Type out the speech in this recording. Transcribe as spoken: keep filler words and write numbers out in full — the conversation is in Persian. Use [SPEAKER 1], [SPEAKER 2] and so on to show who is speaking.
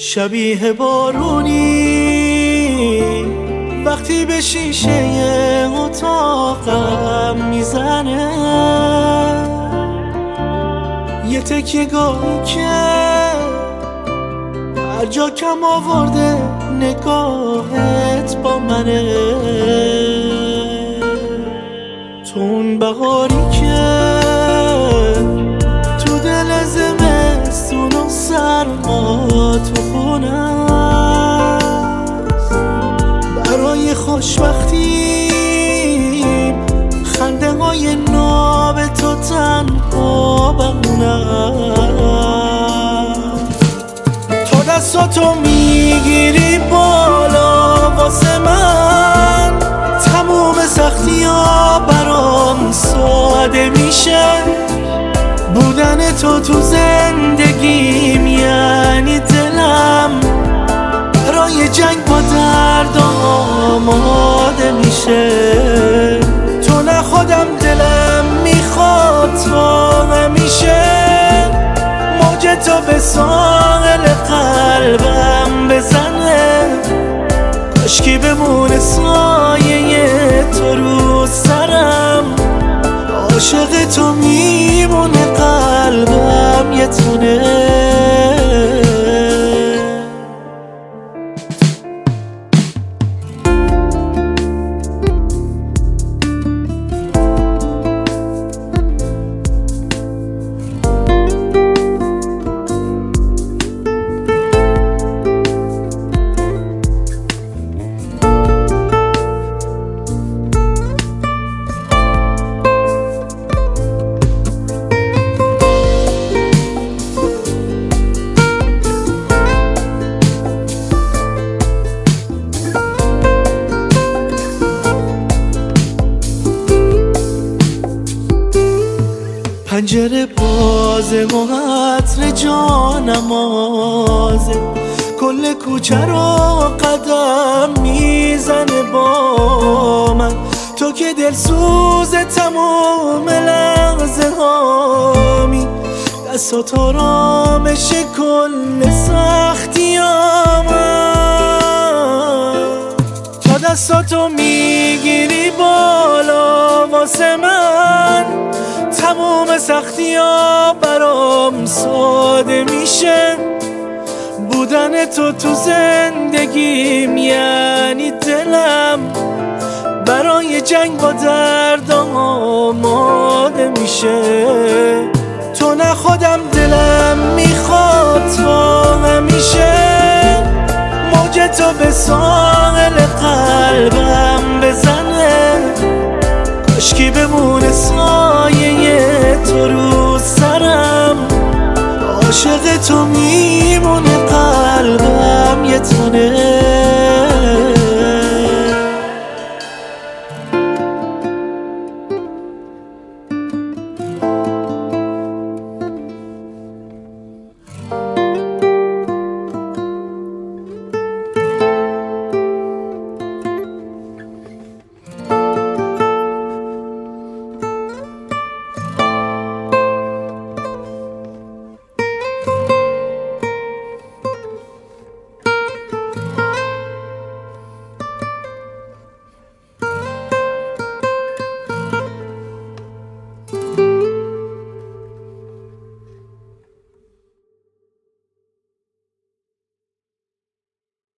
[SPEAKER 1] شبیه بارونی وقتی به شیشه اتاقم میزنه، یه تکیه گاهی که هر جا کم آورده نگاهت با منه. تو اون بهاری که تو دل زمستون و سرما تو خونه است، برای خوشبختی خنده های ناب تو تنها بمونه. تا دستاتو میگیری بالا واسه من، تموم سختی ها برام ساده میشه. بودن تو تو زندگیم یعنی دلم برای جنگ با درد آماده میشه. تو نه خودم دلم میخواد تا همیشه موج تو به ساحل قلبم بزنه. کاشکی بمونه سایه تو رو سرم، عاشق تو میمونه قلبم یه تونه. پنجره بازه و عطر جانمازه، کل کوچه رو قدم میزنه با من. تو که دلسوز تمام لحظه هامی، دستات آرامش کل سختی آمد. تا دستاتو میگیری بالا واسه من، تموم سختی ها برام ساده میشه. بودن تو تو زندگیم یعنی دلم برای جنگ با درد آماده میشه. تو نه خودم دلم میخواد تا همیشه موج تو به ساحل قلبم بزنه. کاشکی بمونه سایه تو رو سرم، عاشق تو میمونه